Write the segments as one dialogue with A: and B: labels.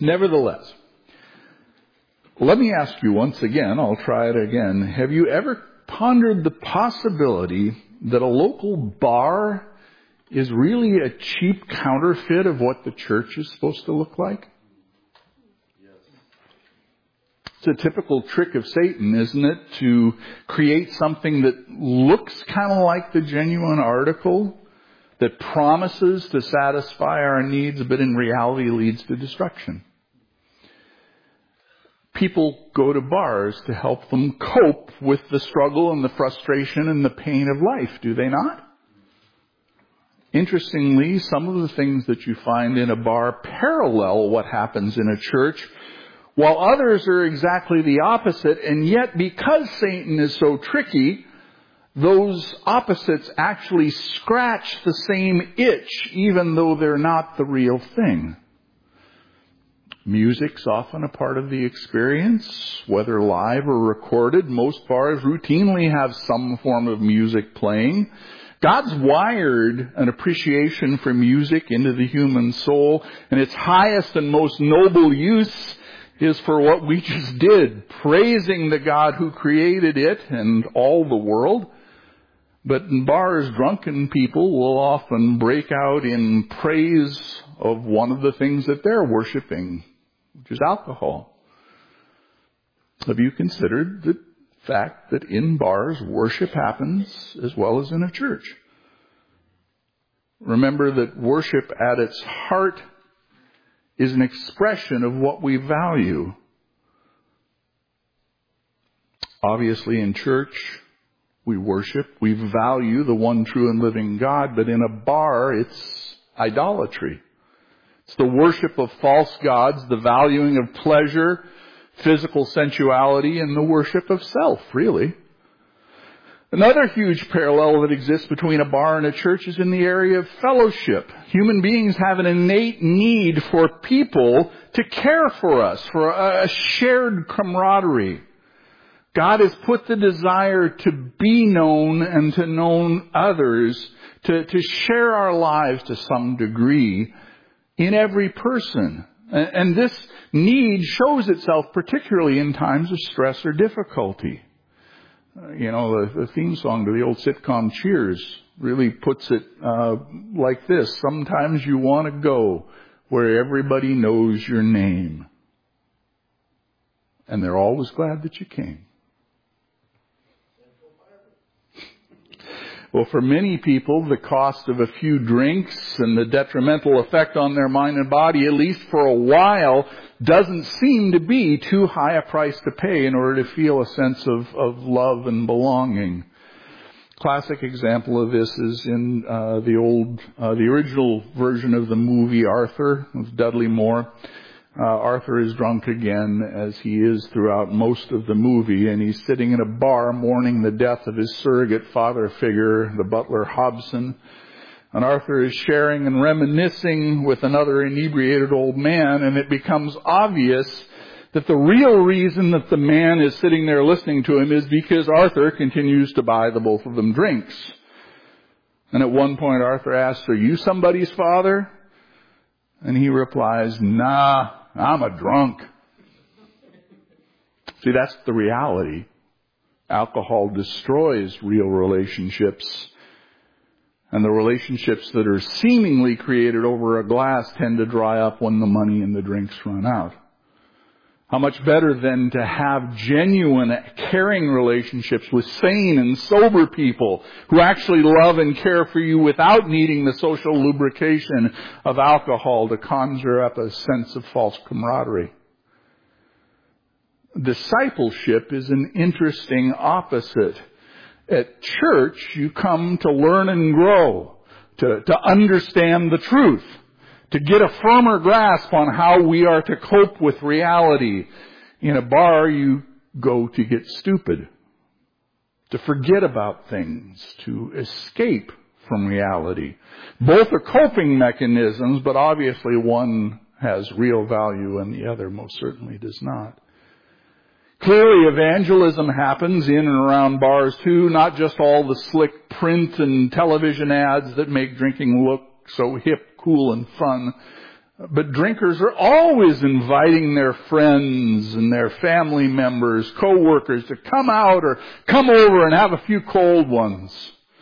A: Nevertheless, let me ask you once again, I'll try it again. Have you ever pondered the possibility that a local bar is really a cheap counterfeit of what the church is supposed to look like? It's a typical trick of Satan, isn't it? To create something that looks kind of like the genuine article, that promises to satisfy our needs, but in reality leads to destruction. People go to bars to help them cope with the struggle and the frustration and the pain of life, do they not? Interestingly, some of the things that you find in a bar parallel what happens in a church, while others are exactly the opposite. And yet, because Satan is so tricky, those opposites actually scratch the same itch, even though they're not the real thing. Music's often a part of the experience, whether live or recorded. Most bars routinely have some form of music playing. God's wired an appreciation for music into the human soul, and its highest and most noble use is for what we just did, praising the God who created it and all the world. But in bars, drunken people will often break out in praise of one of the things that they're worshiping, which is alcohol. Have you considered the fact that in bars, worship happens as well as in a church? Remember that worship at its heart is an expression of what we value. Obviously, in church, we worship, we value the one true and living God, but in a bar, it's idolatry. It's the worship of false gods, the valuing of pleasure, physical sensuality, and the worship of self, really. Another huge parallel that exists between a bar and a church is in the area of fellowship. Human beings have an innate need for people to care for us, for a shared camaraderie. God has put the desire to be known and to know others, to share our lives to some degree in every person. And this need shows itself particularly in times of stress or difficulty. The theme song to the old sitcom Cheers really puts it like this. Sometimes you want to go where everybody knows your name. And they're always glad that you came. Well, for many people, the cost of a few drinks and the detrimental effect on their mind and body, at least for a while, doesn't seem to be too high a price to pay in order to feel a sense of love and belonging. Classic example of this is in the original version of the movie Arthur with Dudley Moore. Arthur is drunk again, as he is throughout most of the movie, and he's sitting in a bar mourning the death of his surrogate father figure, the butler Hobson. And Arthur is sharing and reminiscing with another inebriated old man, and it becomes obvious that the real reason that the man is sitting there listening to him is because Arthur continues to buy the both of them drinks. And at one point Arthur asks, "Are you somebody's father?" And he replies, "Nah, I'm a drunk." See, that's the reality. Alcohol destroys real relationships. And the relationships that are seemingly created over a glass tend to dry up when the money and the drinks run out. How much better then to have genuine, caring relationships with sane and sober people who actually love and care for you without needing the social lubrication of alcohol to conjure up a sense of false camaraderie. Discipleship is an interesting opposite. At church, you come to learn and grow, to understand the truth, to get a firmer grasp on how we are to cope with reality. In a bar, you go to get stupid, to forget about things, to escape from reality. Both are coping mechanisms, but obviously one has real value and the other most certainly does not. Clearly, evangelism happens in and around bars too, not just all the slick print and television ads that make drinking look so hip, cool, and fun. But drinkers are always inviting their friends and their family members, co-workers to come out or come over and have a few cold ones.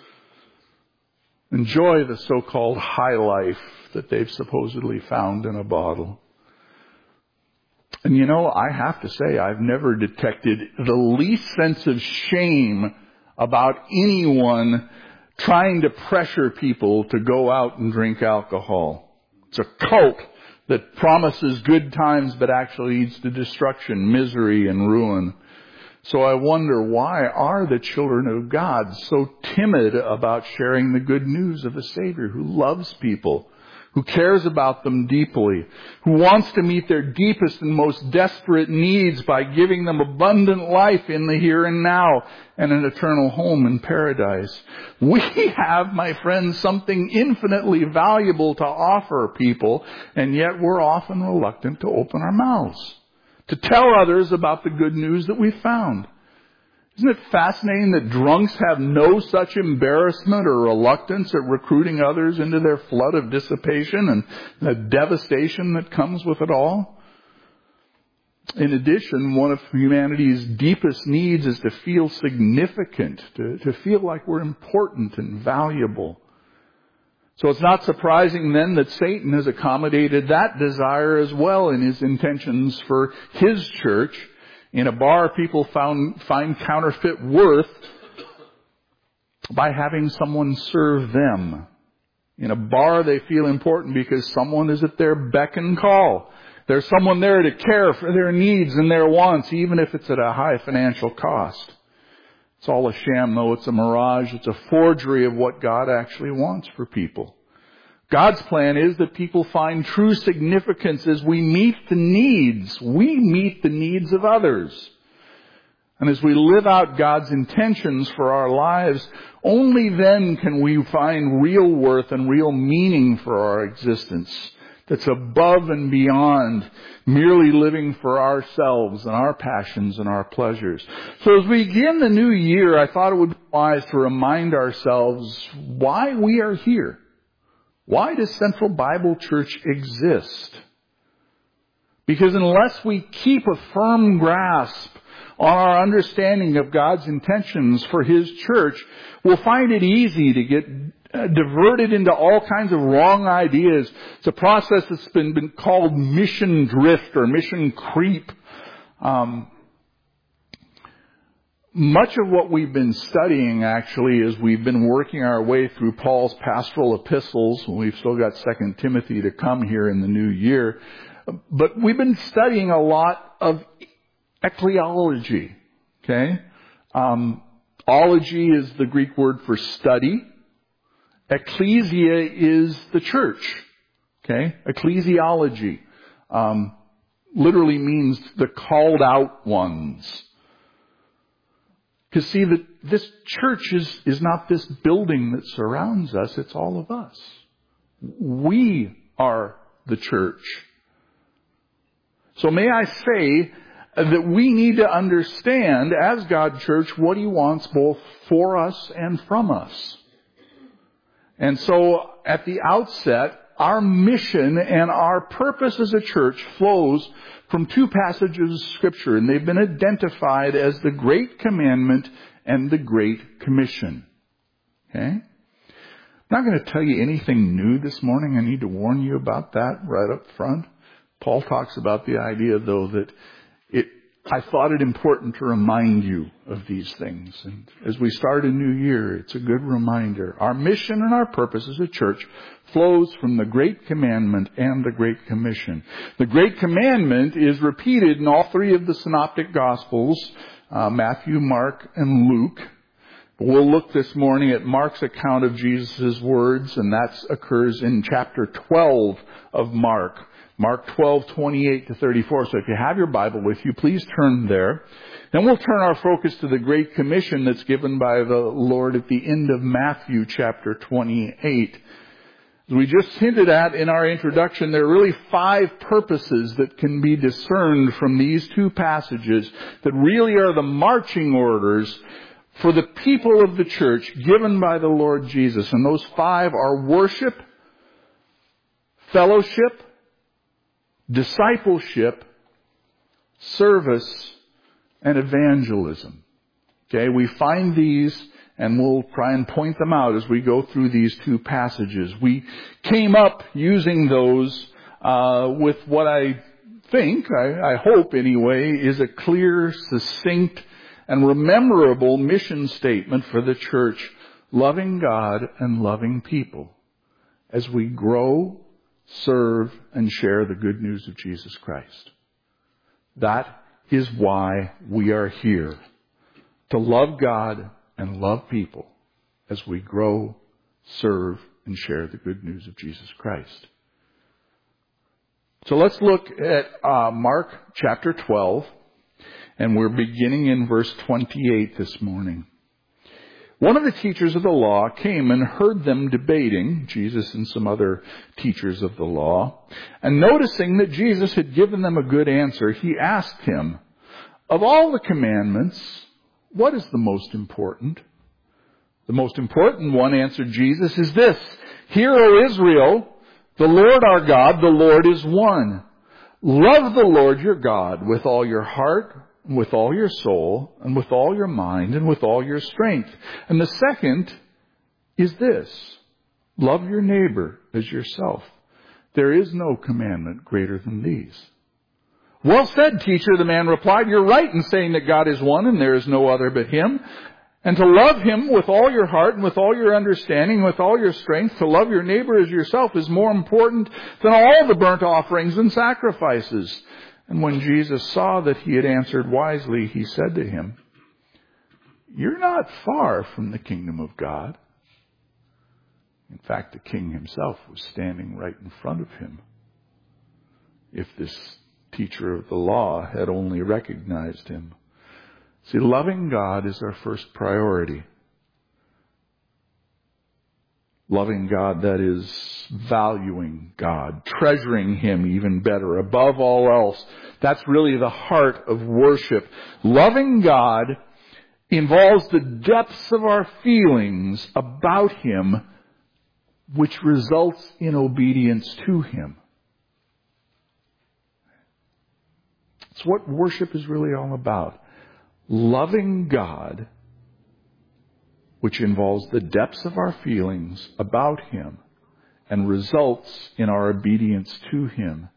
A: Enjoy the so-called high life that they've supposedly found in a bottle. And you know, I have to say, I've never detected the least sense of shame about anyone trying to pressure people to go out and drink alcohol. It's a cult that promises good times but actually leads to destruction, misery, and ruin. So I wonder, why are the children of God so timid about sharing the good news of a Savior who loves people, who cares about them deeply, who wants to meet their deepest and most desperate needs by giving them abundant life in the here and now and an eternal home in paradise? We have, my friends, something infinitely valuable to offer people, and yet we're often reluctant to open our mouths to tell others about the good news that we found. Isn't it fascinating that drunks have no such embarrassment or reluctance at recruiting others into their flood of dissipation and the devastation that comes with it all? In addition, one of humanity's deepest needs is to feel significant, to feel like we're important and valuable. So it's not surprising then that Satan has accommodated that desire as well in his intentions for his church. In a bar, people find counterfeit worth by having someone serve them. In a bar, they feel important because someone is at their beck and call. There's someone there to care for their needs and their wants, even if it's at a high financial cost. It's all a sham, though. It's a mirage. It's a forgery of what God actually wants for people. God's plan is that people find true significance as we meet the needs. We meet the needs of others. And as we live out God's intentions for our lives, only then can we find real worth and real meaning for our existence that's above and beyond merely living for ourselves and our passions and our pleasures. So as we begin the new year, I thought it would be wise to remind ourselves why we are here. Why does Central Bible Church exist? Because unless we keep a firm grasp on our understanding of God's intentions for His church, we'll find it easy to get diverted into all kinds of wrong ideas. It's a process that's been called mission drift or mission creep. Much of what we've been studying, actually, is we've been working our way through Paul's pastoral epistles. We've still got 2 Timothy to come here in the new year. But we've been studying a lot of ecclesiology. Okay? Ology is the Greek word for study. Ecclesia is the church. Okay? Ecclesiology literally means the called out ones. Because see, that this church is not this building that surrounds us, it's all of us. We are the church. So may I say that we need to understand, as God's church, what He wants both for us and from us. And so, at the outset, our mission and our purpose as a church flows from two passages of Scripture, and they've been identified as the Great Commandment and the Great Commission. Okay? I'm not going to tell you anything new this morning. I need to warn you about that right up front. Paul talks about the idea, though, that I thought it important to remind you of these things. And as we start a new year, it's a good reminder. Our mission and our purpose as a church flows from the Great Commandment and the Great Commission. The Great Commandment is repeated in all three of the Synoptic Gospels, Matthew, Mark, and Luke. We'll look this morning at Mark's account of Jesus' words, and that occurs in chapter 12 of Mark. Mark 12:28 to 34. So if you have your Bible with you, please turn there. Then we'll turn our focus to the Great Commission that's given by the Lord at the end of Matthew chapter 28. As we just hinted at in our introduction, there are really 5 purposes that can be discerned from these two passages that really are the marching orders for the people of the church given by the Lord Jesus. And those 5 are worship, fellowship, discipleship, service, and evangelism. Okay, we find these, and we'll try and point them out as we go through these two passages. We came up using those with what I think, I hope anyway, is a clear, succinct, and memorable mission statement for the church, loving God and loving people as we grow, serve, and share the good news of Jesus Christ. That is why we are here, to love God and love people as we grow, serve, and share the good news of Jesus Christ. So let's look at Mark chapter 12, and we're beginning in verse 28 this morning. One of the teachers of the law came and heard them debating, Jesus and some other teachers of the law, and noticing that Jesus had given them a good answer, he asked him, "Of all the commandments, what is the most important?" "The most important one," answered Jesus, "is this: Hear, O Israel, the Lord our God, the Lord is one. Love the Lord your God with all your heart, and with all your soul, and with all your mind, and with all your strength. And the second is this: love your neighbor as yourself. There is no commandment greater than these." "Well said, teacher," the man replied. "You're right in saying that God is one and there is no other but Him. And to love Him with all your heart and with all your understanding, with all your strength, to love your neighbor as yourself is more important than all the burnt offerings and sacrifices." And when Jesus saw that he had answered wisely, he said to him, "You're not far from the kingdom of God." In fact, the king himself was standing right in front of him. If this teacher of the law had only recognized him. See, loving God is our first priority. Loving God, that is valuing God, treasuring Him even better, above all else. That's really the heart of worship. Loving God involves the depths of our feelings about Him, which results in obedience to Him. It's what worship is really all about. Loving God, which involves the depths of our feelings about Him and results in our obedience to Him.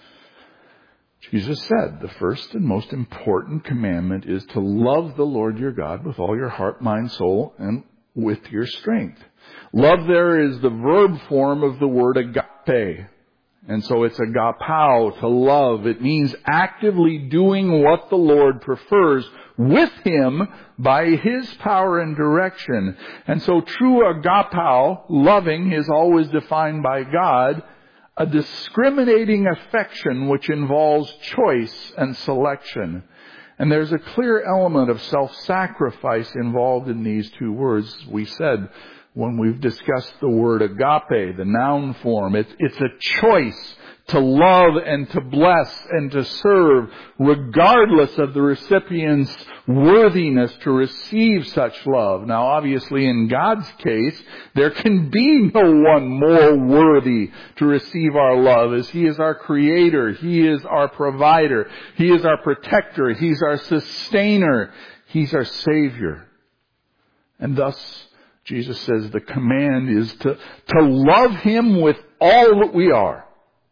A: Jesus said the first and most important commandment is to love the Lord your God with all your heart, mind, soul, and with your strength. Love there is the verb form of the word agape. And so it's agapao, to love. It means actively doing what the Lord prefers with Him by His power and direction. And so true agapao, loving, is always defined by God, a discriminating affection which involves choice and selection. And there's a clear element of self-sacrifice involved in these two words. We said when we've discussed the word agape, the noun form, it's a choice to love and to bless and to serve, regardless of the recipient's worthiness to receive such love. Now, obviously, in God's case, there can be no one more worthy to receive our love, as He is our Creator, He is our provider, He is our protector, He's our sustainer, He's our Savior. And thus, Jesus says the command is to love Him with all that we are.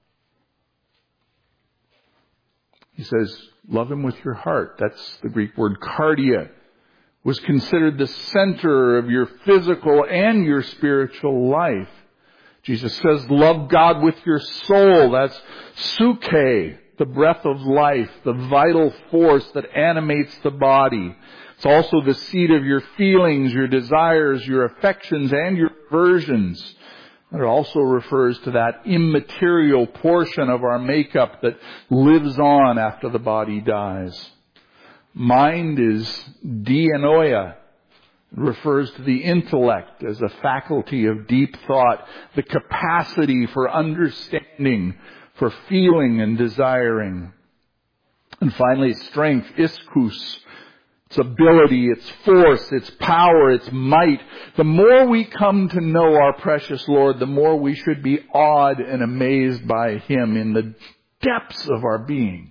A: He says, love Him with your heart. That's the Greek word cardia. Was considered the center of your physical and your spiritual life. Jesus says, love God with your soul. That's suke, the breath of life, the vital force that animates the body. It's also the seat of your feelings, your desires, your affections, and your aversions. It also refers to that immaterial portion of our makeup that lives on after the body dies. Mind is dianoia. It refers to the intellect as a faculty of deep thought, the capacity for understanding, for feeling and desiring. And finally, strength, ischus. Its ability, its force, its power, its might. The more we come to know our precious Lord, the more we should be awed and amazed by Him in the depths of our being.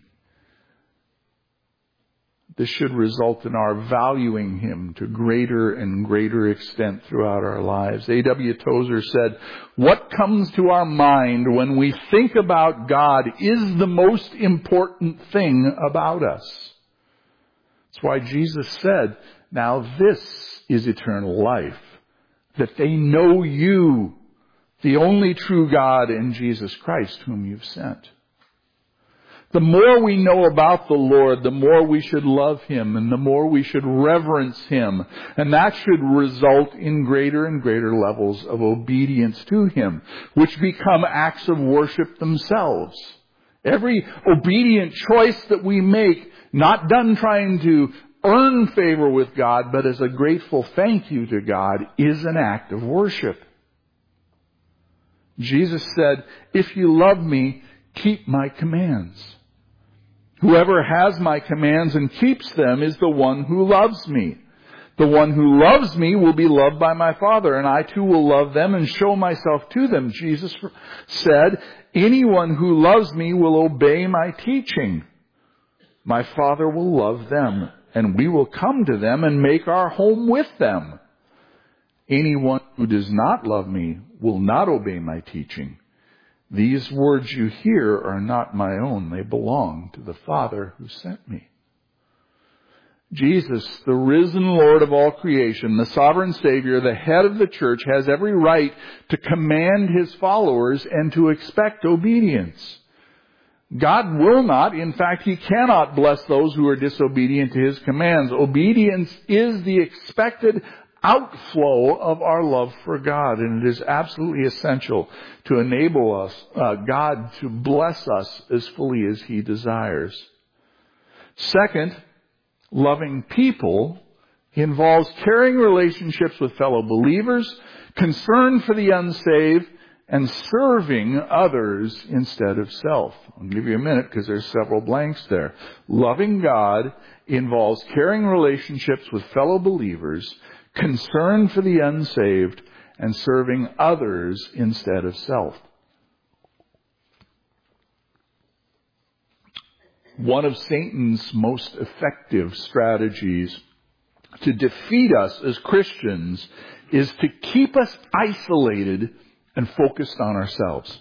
A: This should result in our valuing Him to greater and greater extent throughout our lives. A.W. Tozer said, "What comes to our mind when we think about God is the most important thing about us." That's why Jesus said, "Now this is eternal life, that they know you, the only true God, and Jesus Christ, whom you've sent." The more we know about the Lord, the more we should love Him and the more we should reverence Him. And that should result in greater and greater levels of obedience to Him, which become acts of worship themselves. Every obedient choice that we make, not done trying to earn favor with God, but as a grateful thank you to God, is an act of worship. Jesus said, "If you love me, keep my commands. Whoever has my commands and keeps them is the one who loves me. The one who loves me will be loved by my Father, and I too will love them and show myself to them." Jesus said, "Anyone who loves me will obey my teaching. My Father will love them, and we will come to them and make our home with them. Anyone who does not love me will not obey my teaching. These words you hear are not my own. They belong to the Father who sent me." Jesus, the risen Lord of all creation, the sovereign Savior, the head of the church, has every right to command His followers and to expect obedience. God will not, in fact, He cannot bless those who are disobedient to His commands. Obedience is the expected outflow of our love for God, and it is absolutely essential to enable us, God to bless us as fully as He desires. Second, loving people involves caring relationships with fellow believers, concern for the unsaved, and serving others instead of self. I'll give you a minute because there's several blanks there. Loving God involves caring relationships with fellow believers, concern for the unsaved, and serving others instead of self. One of Satan's most effective strategies to defeat us as Christians is to keep us isolated and focused on ourselves.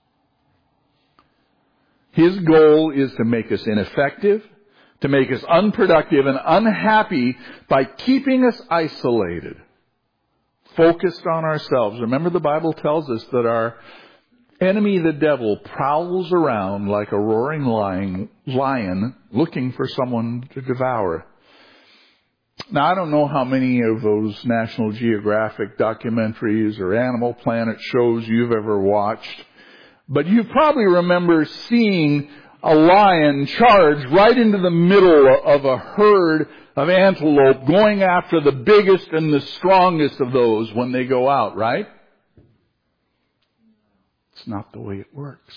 A: His goal is to make us ineffective, to make us unproductive and unhappy by keeping us isolated, focused on ourselves. Remember, the Bible tells us that our enemy, the devil, prowls around like a roaring lion looking for someone to devour. Now, I don't know how many of those National Geographic documentaries or Animal Planet shows you've ever watched, but you probably remember seeing a lion charge right into the middle of a herd of antelope, going after the biggest and the strongest of those when they go out, right? It's not the way it works.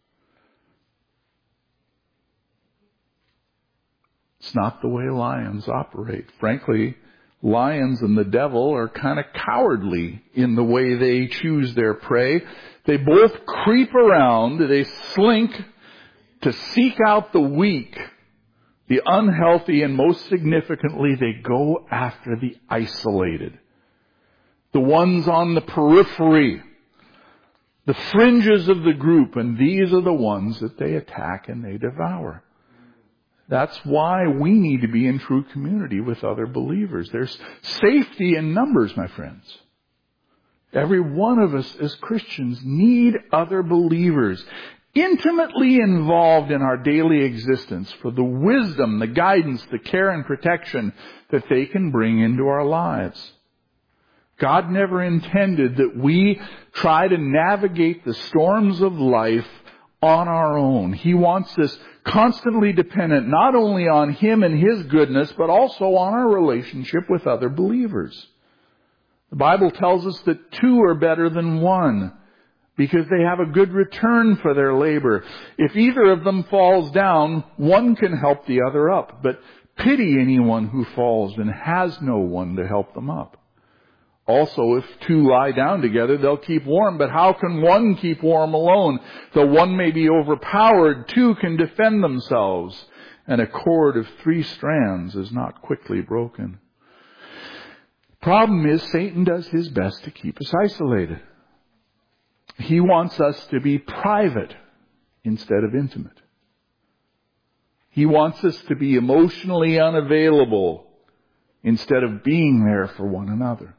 A: It's not the way lions operate. Frankly, lions and the devil are kind of cowardly in the way they choose their prey. They both creep around, they slink to seek out the weak, the unhealthy, and most significantly, they go after the isolated. The ones on the periphery, the fringes of the group, and these are the ones that they attack and they devour. That's why we need to be in true community with other believers. There's safety in numbers, my friends. Every one of us as Christians need other believers intimately involved in our daily existence for the wisdom, the guidance, the care and protection that they can bring into our lives. God never intended that we try to navigate the storms of life on our own. He wants us constantly dependent not only on Him and His goodness, but also on our relationship with other believers. The Bible tells us that two are better than one, because they have a good return for their labor. If either of them falls down, one can help the other up. But pity anyone who falls and has no one to help them up. Also, if two lie down together, they'll keep warm. But how can one keep warm alone? Though one may be overpowered, two can defend themselves. And a cord of 3 strands is not quickly broken. Problem is, Satan does his best to keep us isolated. He wants us to be private instead of intimate. He wants us to be emotionally unavailable instead of being there for one another.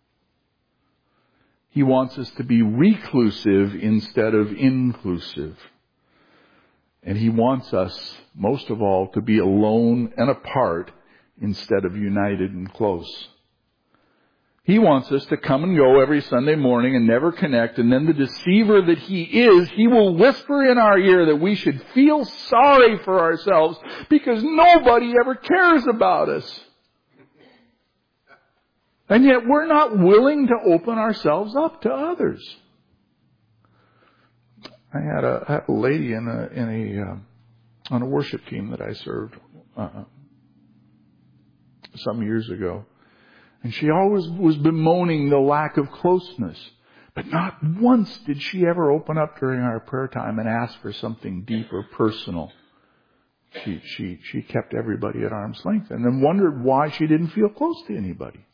A: He wants us to be reclusive instead of inclusive. And he wants us, most of all, to be alone and apart instead of united and close. He wants us to come and go every Sunday morning and never connect, and then the deceiver that he is, he will whisper in our ear that we should feel sorry for ourselves because nobody ever cares about us. And yet we're not willing to open ourselves up to others. I had a lady on a worship team that I served some years ago. And she always was bemoaning the lack of closeness. But not once did she ever open up during our prayer time and ask for something deep or personal. She kept everybody at arm's length and then wondered why she didn't feel close to anybody.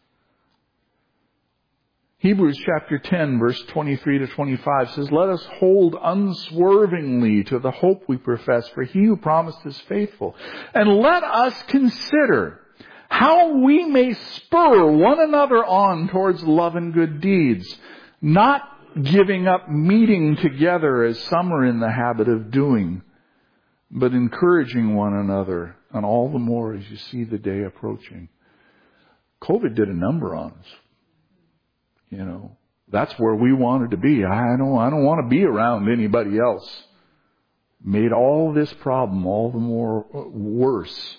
A: Hebrews chapter 10, verse 23 to 25 says, "Let us hold unswervingly to the hope we profess, for he who promised is faithful. And let us consider how we may spur one another on towards love and good deeds, not giving up meeting together as some are in the habit of doing, but encouraging one another, and all the more as you see the day approaching." COVID did a number on us. You know, that's where we wanted to be. I don't want to be around anybody else. Made all this problem all the more worse.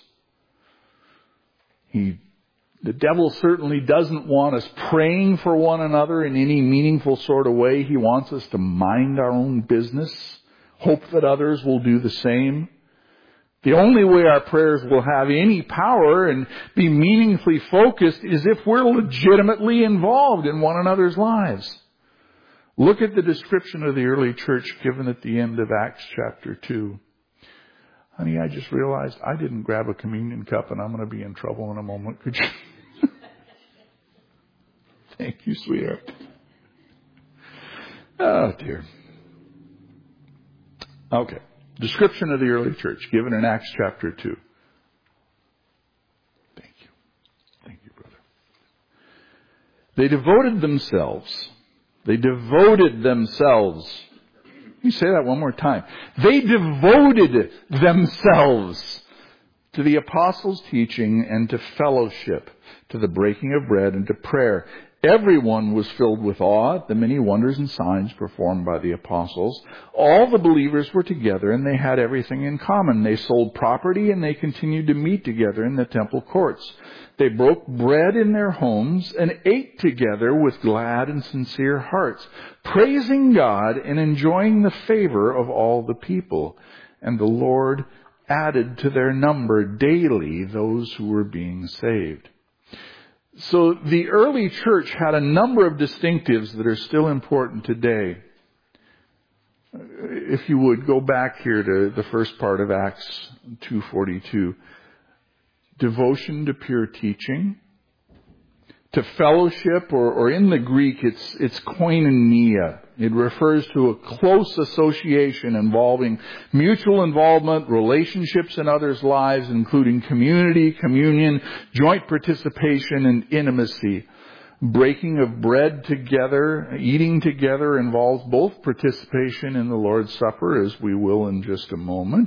A: The devil certainly doesn't want us praying for one another in any meaningful sort of way. He wants us to mind our own business, hope that others will do the same. The only way our prayers will have any power and be meaningfully focused is if we're legitimately involved in one another's lives. Look at the description of the early church given at the end of Acts chapter 2. Honey, I just realized I didn't grab a communion cup and I'm going to be in trouble in a moment. Could you? Thank you, sweetheart. Oh, dear. Okay. Description of the early church given in Acts chapter 2. Thank you. Thank you, brother. They devoted themselves. Let me say that one more time. They devoted themselves to the apostles' teaching and to fellowship, to the breaking of bread and to prayer. Everyone was filled with awe at the many wonders and signs performed by the apostles. All the believers were together and they had everything in common. They sold property and they continued to meet together in the temple courts. They broke bread in their homes and ate together with glad and sincere hearts, praising God and enjoying the favor of all the people. And the Lord added to their number daily those who were being saved. So the early church had a number of distinctives that are still important today. If you would, go back here to the first part of Acts 2:42. Devotion to pure teaching, to fellowship, or in the Greek it's koinonia. It refers to a close association involving mutual involvement, relationships in others' lives, including community, communion, joint participation, and intimacy. Breaking of bread together, eating together involves both participation in the Lord's Supper, as we will in just a moment,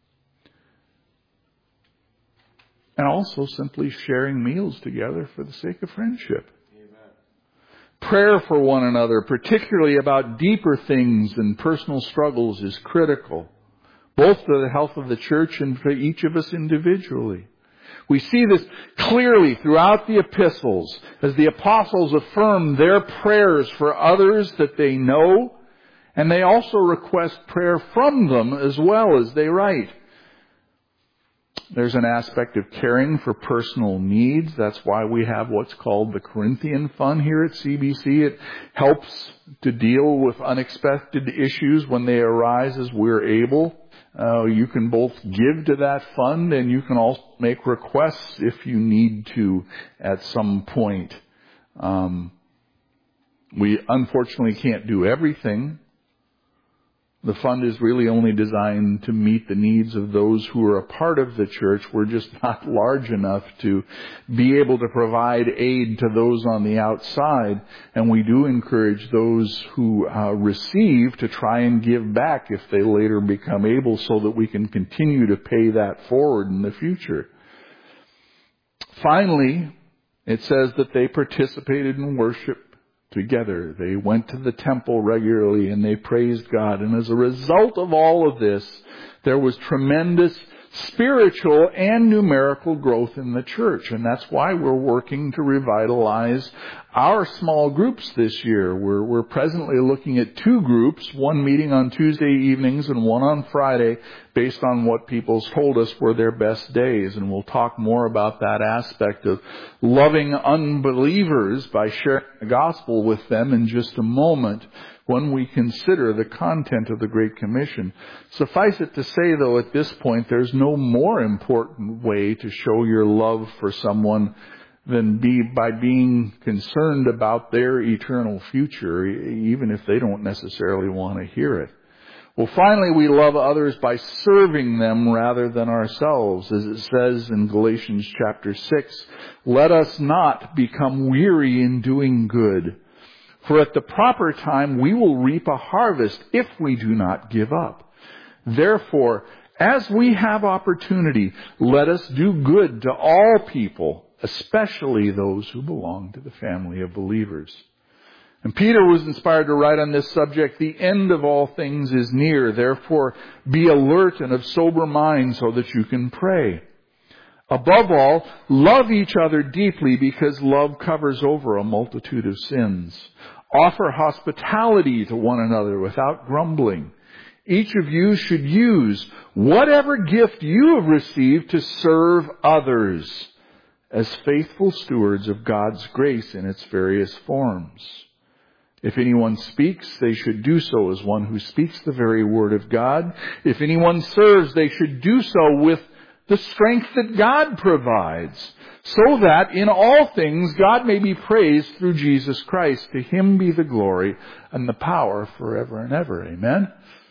A: and also simply sharing meals together for the sake of friendship. Prayer for one another, particularly about deeper things and personal struggles, is critical, both to the health of the church and for each of us individually. We see this clearly throughout the epistles as the apostles affirm their prayers for others that they know, and they also request prayer from them as well as they write. There's an aspect of caring for personal needs. That's why we have what's called the Corinthian Fund here at CBC. It helps to deal with unexpected issues when they arise as we're able. You can both give to that fund, and you can also make requests if you need to at some point. We unfortunately can't do everything. The fund is really only designed to meet the needs of those who are a part of the church. We're just not large enough to be able to provide aid to those on the outside. And we do encourage those who receive to try and give back if they later become able, so that we can continue to pay that forward in the future. Finally, it says that they participated in worship together. They went to the temple regularly and they praised God. And as a result of all of this, there was tremendous spiritual and numerical growth in the church. And that's why we're working to revitalize our small groups this year. We're presently looking at 2 groups, one meeting on Tuesday evenings and one on Friday, based on what people's told us were their best days. And we'll talk more about that aspect of loving unbelievers by sharing the gospel with them in just a moment, when we consider the content of the Great Commission. Suffice it to say, though, at this point, there's no more important way to show your love for someone than by being concerned about their eternal future, even if they don't necessarily want to hear it. Well, finally, we love others by serving them rather than ourselves. As it says in Galatians chapter 6, let us not become weary in doing good, for at the proper time we will reap a harvest if we do not give up. Therefore, as we have opportunity, let us do good to all people, especially those who belong to the family of believers. And Peter was inspired to write on this subject, the end of all things is near. Therefore, be alert and of sober mind so that you can pray. Above all, love each other deeply, because love covers over a multitude of sins. Offer hospitality to one another without grumbling. Each of you should use whatever gift you have received to serve others as faithful stewards of God's grace in its various forms. If anyone speaks, they should do so as one who speaks the very word of God. If anyone serves, they should do so with the strength that God provides, so that in all things God may be praised through Jesus Christ. To Him be the glory and the power forever and ever. Amen.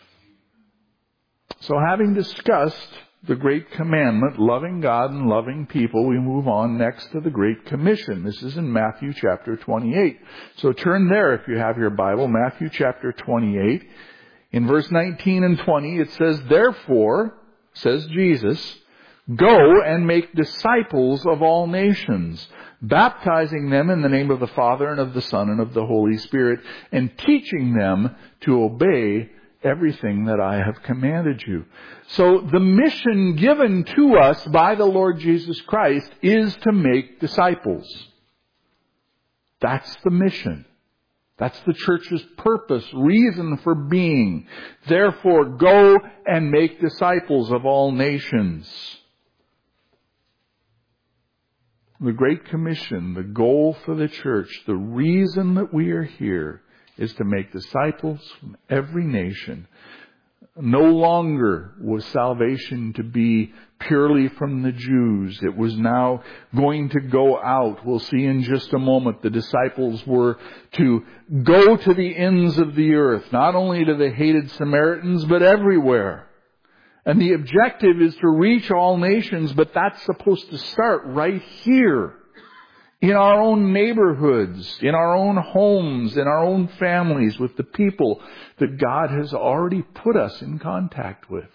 A: So having discussed the great commandment, loving God and loving people, we move on next to the Great Commission. This is in Matthew chapter 28. So turn there if you have your Bible, Matthew chapter 28. In verse 19 and 20 it says, therefore, says Jesus, go and make disciples of all nations, baptizing them in the name of the Father and of the Son and of the Holy Spirit, and teaching them to obey everything that I have commanded you. So the mission given to us by the Lord Jesus Christ is to make disciples. That's the mission. That's the church's purpose, reason for being. Therefore, go and make disciples of all nations. The Great Commission, the goal for the church, the reason that we are here, is to make disciples from every nation. No longer was salvation to be purely from the Jews. It was now going to go out. We'll see in just a moment. The disciples were to go to the ends of the earth, not only to the hated Samaritans, but everywhere. And the objective is to reach all nations, but that's supposed to start right here. In our own neighborhoods, in our own homes, in our own families, with the people that God has already put us in contact with.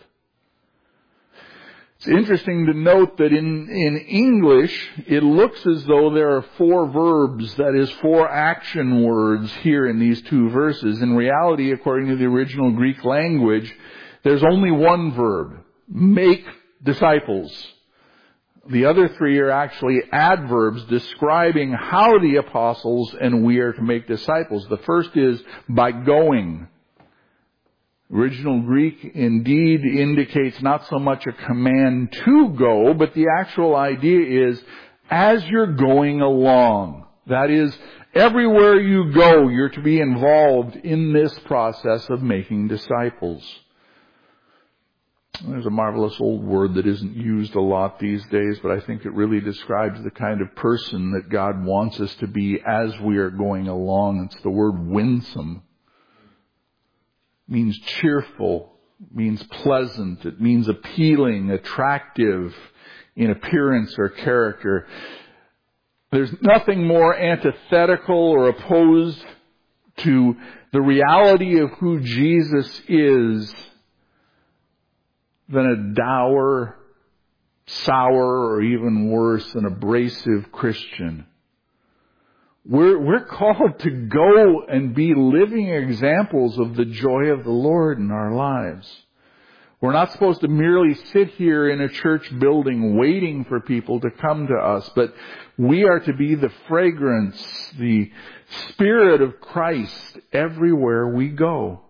A: It's interesting to note that in English, it looks as though there are 4 verbs, that is 4 action words here in these 2 verses. In reality, according to the original Greek language, there's only one verb, make disciples. The other 3 are actually adverbs describing how the apostles and we are to make disciples. The first is by going. Original Greek indeed indicates not so much a command to go, but the actual idea is as you're going along. That is, everywhere you go, you're to be involved in this process of making disciples. There's a marvelous old word that isn't used a lot these days, but I think it really describes the kind of person that God wants us to be as we are going along. It's the word winsome. It means cheerful, it means pleasant, it means appealing, attractive in appearance or character. There's nothing more antithetical or opposed to the reality of who Jesus is than a dour, sour, or even worse, an abrasive Christian. We're called to go and be living examples of the joy of the Lord in our lives. We're not supposed to merely sit here in a church building waiting for people to come to us, but we are to be the fragrance, the Spirit of Christ everywhere we go.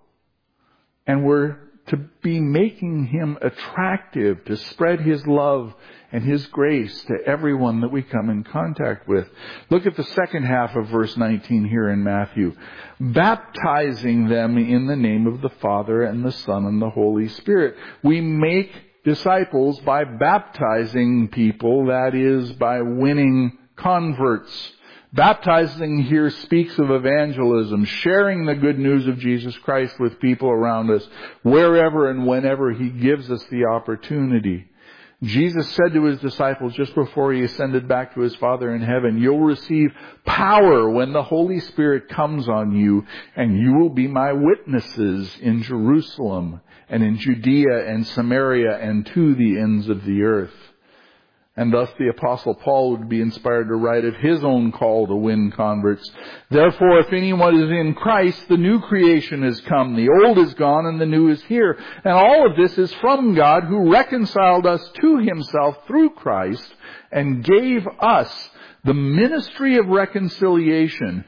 A: And we're to be making Him attractive, to spread His love and His grace to everyone that we come in contact with. Look at the second half of verse 19 here in Matthew. Baptizing them in the name of the Father and the Son and the Holy Spirit. We make disciples by baptizing people, that is, by winning converts. Baptizing here speaks of evangelism, sharing the good news of Jesus Christ with people around us, wherever and whenever He gives us the opportunity. Jesus said to His disciples just before He ascended back to His Father in heaven, you'll receive power when the Holy Spirit comes on you, and you will be my witnesses in Jerusalem and in Judea and Samaria and to the ends of the earth. And thus the Apostle Paul would be inspired to write of his own call to win converts. Therefore, if anyone is in Christ, the new creation has come. The old is gone and the new is here. And all of this is from God, who reconciled us to Himself through Christ and gave us the ministry of reconciliation,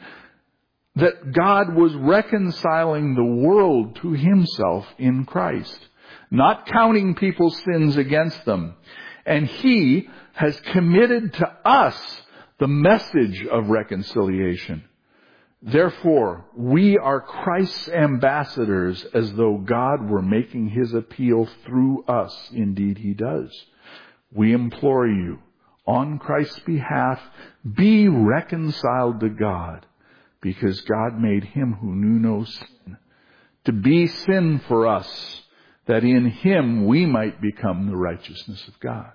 A: that God was reconciling the world to Himself in Christ, not counting people's sins against them. And He has committed to us the message of reconciliation. Therefore, we are Christ's ambassadors, as though God were making His appeal through us. Indeed, He does. We implore you, on Christ's behalf, be reconciled to God, because God made Him who knew no sin to be sin for us, that in Him we might become the righteousness of God.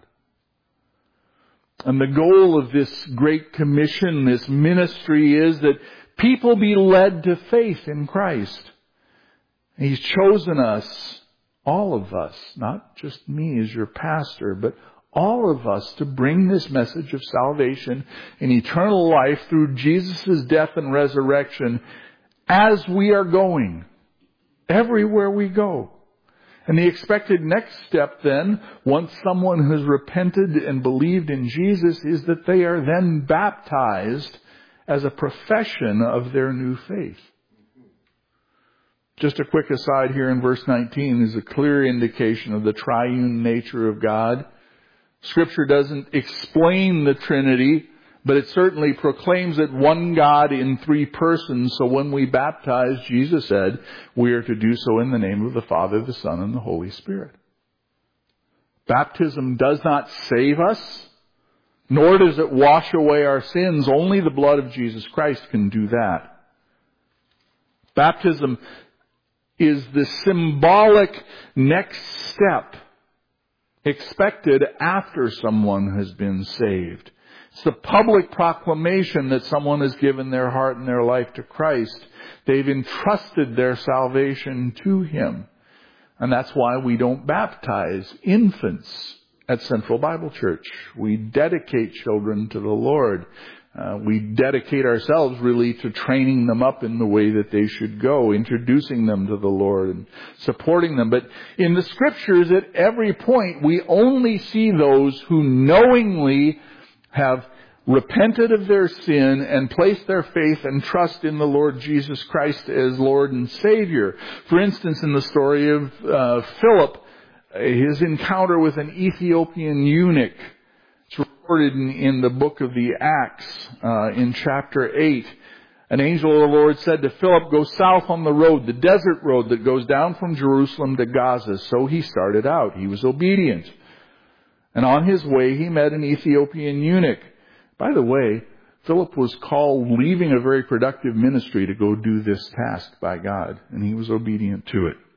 A: And the goal of this Great Commission, this ministry, is that people be led to faith in Christ. He's chosen us, all of us, not just me as your pastor, but all of us, to bring this message of salvation and eternal life through Jesus' death and resurrection as we are going, everywhere we go. And the expected next step then, once someone has repented and believed in Jesus, is that they are then baptized as a profession of their new faith. Just a quick aside here in verse 19 is a clear indication of the triune nature of God. Scripture doesn't explain the Trinity, but it certainly proclaims it one God in three persons. So when we baptize, Jesus said, we are to do so in the name of the Father, the Son, and the Holy Spirit. Baptism does not save us, nor does it wash away our sins. Only the blood of Jesus Christ can do that. Baptism is the symbolic next step expected after someone has been saved. It's the public proclamation that someone has given their heart and their life to Christ. They've entrusted their salvation to Him. And that's why we don't baptize infants at Central Bible Church. We dedicate children to the Lord. We dedicate ourselves really to training them up in the way that they should go, introducing them to the Lord and supporting them. But in the Scriptures, at every point, we only see those who knowingly have repented of their sin and placed their faith and trust in the Lord Jesus Christ as Lord and Savior. For instance, in the story of Philip, his encounter with an Ethiopian eunuch. It's recorded in the book of the Acts in chapter 8. An angel of the Lord said to Philip, "Go south on the road, the desert road that goes down from Jerusalem to Gaza." So he started out. He was obedient. And on his way, he met an Ethiopian eunuch. By the way, Philip was called, leaving a very productive ministry, to go do this task by God. And he was obedient to it.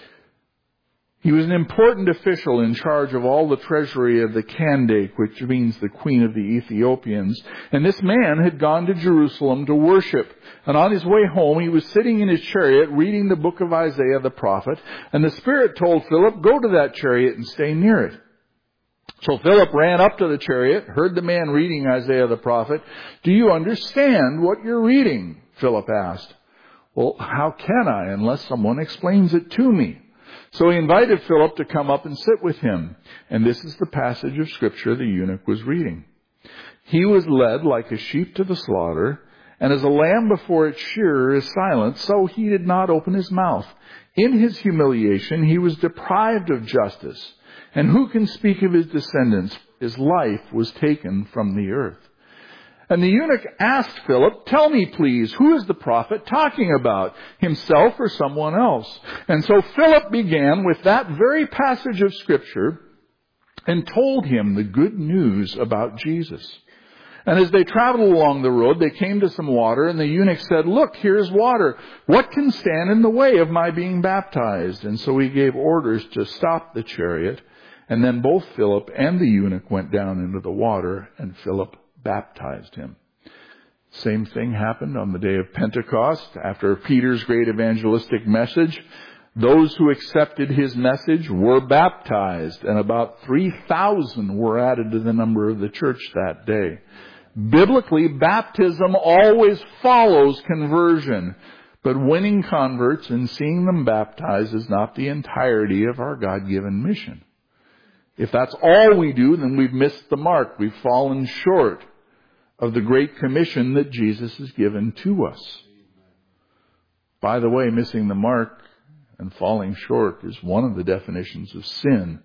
A: He was an important official in charge of all the treasury of the Kandake, which means the queen of the Ethiopians. And this man had gone to Jerusalem to worship. And on his way home, he was sitting in his chariot reading the book of Isaiah the prophet. And the Spirit told Philip, "Go to that chariot and stay near it." So Philip ran up to the chariot, heard the man reading Isaiah the prophet. "Do you understand what you're reading?" Philip asked. "Well, how can I unless someone explains it to me?" So he invited Philip to come up and sit with him. And this is the passage of Scripture the eunuch was reading. "He was led like a sheep to the slaughter, and as a lamb before its shearer is silent, so he did not open his mouth. In his humiliation he was deprived of justice. And who can speak of his descendants? His life was taken from the earth." And the eunuch asked Philip, "Tell me, please, who is the prophet talking about, himself or someone else?" And so Philip began with that very passage of Scripture and told him the good news about Jesus. And as they traveled along the road, they came to some water, and the eunuch said, "Look, here is water. What can stand in the way of my being baptized?" And so he gave orders to stop the chariot. And then both Philip and the eunuch went down into the water, and Philip baptized him. Same thing happened on the day of Pentecost. After Peter's great evangelistic message, those who accepted his message were baptized, and about 3,000 were added to the number of the church that day. Biblically, baptism always follows conversion, but winning converts and seeing them baptized is not the entirety of our God-given mission. If that's all we do, then we've missed the mark. We've fallen short of the great commission that Jesus has given to us. By the way, missing the mark and falling short is one of the definitions of sin.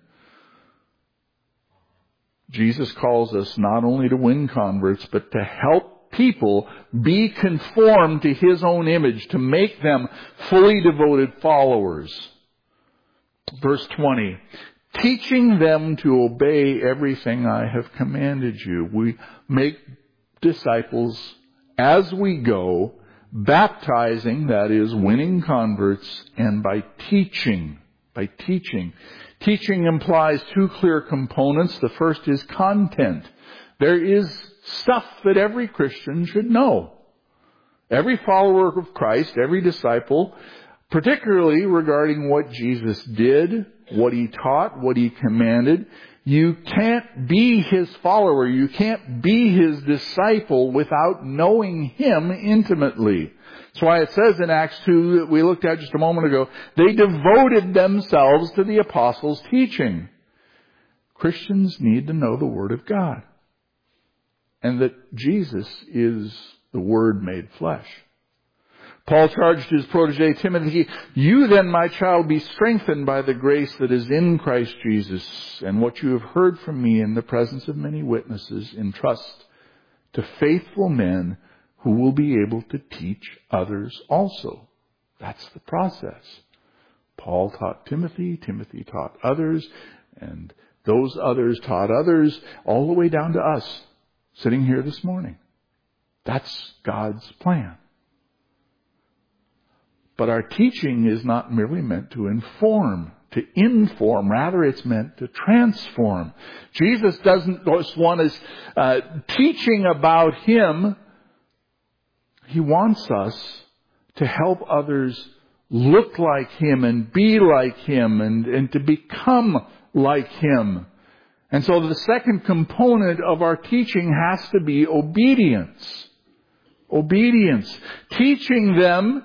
A: Jesus calls us not only to win converts, but to help people be conformed to His own image, to make them fully devoted followers. Verse 20. "Teaching them to obey everything I have commanded you." We make disciples as we go, baptizing, that is, winning converts, and by teaching. Teaching implies two clear components. The first is content. There is stuff that every Christian should know. Every follower of Christ, every disciple, particularly regarding what Jesus did, what He taught, what He commanded. You can't be His follower. You can't be His disciple without knowing Him intimately. That's why it says in Acts 2 that we looked at just a moment ago, they devoted themselves to the apostles' teaching. Christians need to know the Word of God, and that Jesus is the Word made flesh. Paul charged his protege Timothy, "You then, my child, be strengthened by the grace that is in Christ Jesus, and what you have heard from me in the presence of many witnesses, entrust to faithful men who will be able to teach others also." That's the process. Paul taught Timothy, Timothy taught others, and those others taught others, all the way down to us, sitting here this morning. That's God's plan. But our teaching is not merely meant to inform, rather it's meant to transform. Jesus doesn't just want us teaching about Him. He wants us to help others look like Him and be like Him and to become like Him. And so the second component of our teaching has to be obedience. Obedience. Teaching them,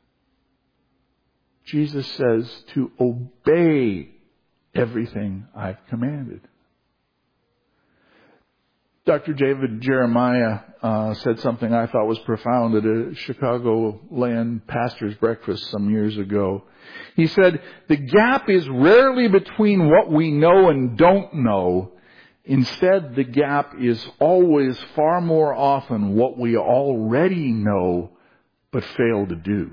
A: Jesus says, to obey everything I've commanded. Dr. David Jeremiah said something I thought was profound at a Chicagoland pastor's breakfast some years ago. He said, "The gap is rarely between what we know and don't know. Instead, the gap is always far more often what we already know but fail to do."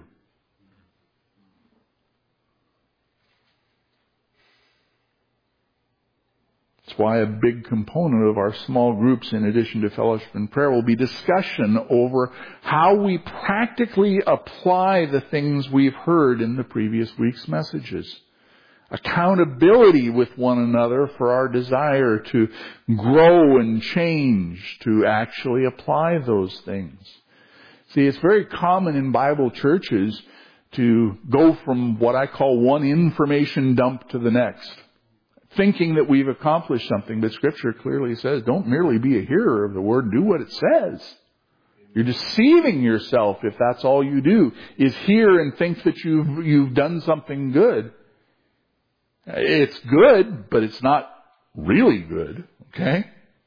A: That's why a big component of our small groups, in addition to fellowship and prayer, will be discussion over how we practically apply the things we've heard in the previous week's messages. Accountability with one another for our desire to grow and change, to actually apply those things. See, it's very common in Bible churches to go from what I call one information dump to the next, thinking that we've accomplished something. But Scripture clearly says, don't merely be a hearer of the Word, do what it says. You're deceiving yourself if that's all you do, is hear and think that you've done something good. It's good, but it's not really good, okay?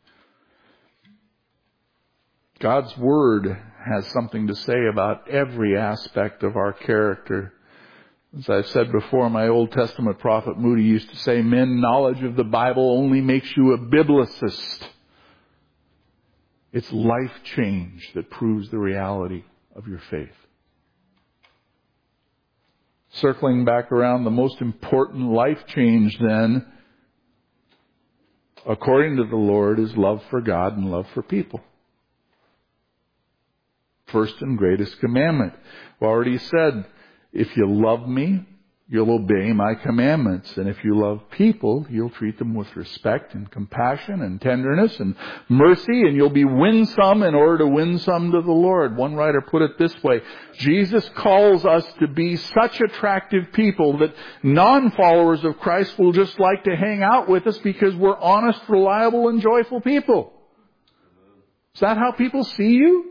A: God's Word has something to say about every aspect of our character. As I've said before, my Old Testament prophet Moody used to say, "Men, knowledge of the Bible only makes you a biblicist." It's life change that proves the reality of your faith. Circling back around, the most important life change then, according to the Lord, is love for God and love for people. First and greatest commandment. I've already said, if you love me, you'll obey my commandments. And if you love people, you'll treat them with respect and compassion and tenderness and mercy, and you'll be winsome in order to win some to the Lord. One writer put it this way: Jesus calls us to be such attractive people that non-followers of Christ will just like to hang out with us because we're honest, reliable, and joyful people. Is that how people see you?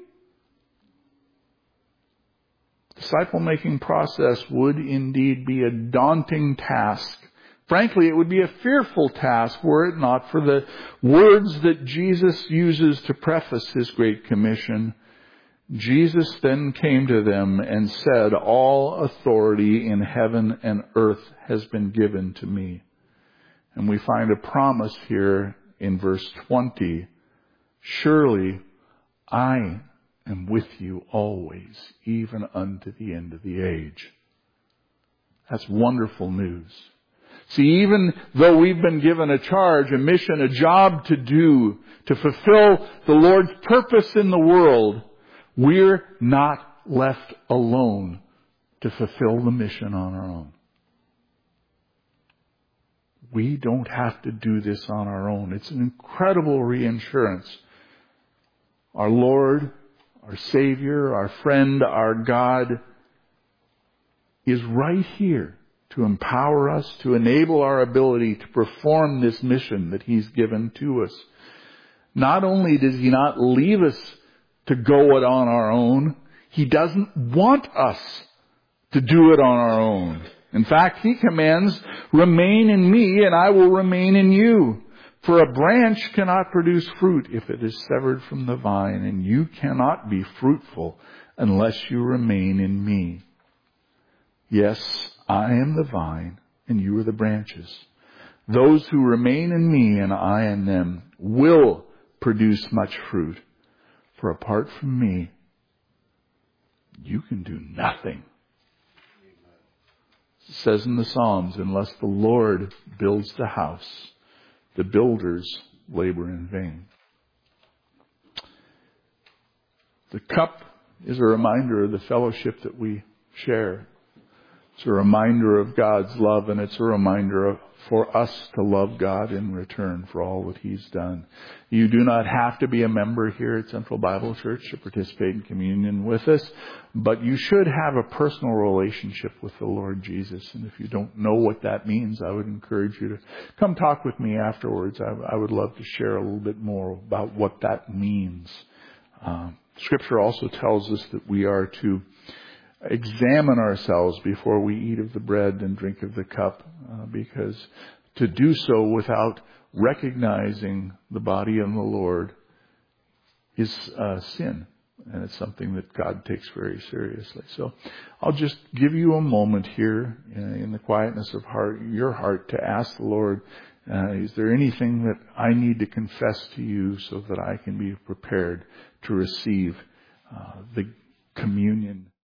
A: Disciple-making process would indeed be a daunting task. Frankly, it would be a fearful task were it not for the words that Jesus uses to preface His Great Commission. Jesus then came to them and said, "All authority in heaven and earth has been given to me." And we find a promise here in verse 20. "Surely I am with you always, even unto the end of the age." That's wonderful news. See, even though we've been given a charge, a mission, a job to do, to fulfill the Lord's purpose in the world, we're not left alone to fulfill the mission on our own. We don't have to do this on our own. It's an incredible reassurance. Our Lord, our Savior, our friend, our God is right here to empower us, to enable our ability to perform this mission that He's given to us. Not only does He not leave us to go it on our own, He doesn't want us to do it on our own. In fact, He commands, "Remain in me and I will remain in you. For a branch cannot produce fruit if it is severed from the vine, and you cannot be fruitful unless you remain in me. Yes, I am the vine, and you are the branches. Those who remain in me and I in them will produce much fruit. For apart from me, you can do nothing." It says in the Psalms, "Unless the Lord builds the house, the builders labor in vain." The cup is a reminder of the fellowship that we share. It's a reminder of God's love, and it's a reminder for us to love God in return for all that He's done. You do not have to be a member here at Central Bible Church to participate in communion with us, but you should have a personal relationship with the Lord Jesus. And if you don't know what that means, I would encourage you to come talk with me afterwards. I would love to share a little bit more about what that means. Scripture also tells us that we are to examine ourselves before we eat of the bread and drink of the cup, because to do so without recognizing the body of the Lord is sin. And it's something that God takes very seriously. So I'll just give you a moment here in the quietness of your heart to ask the Lord, is there anything that I need to confess to you so that I can be prepared to receive the communion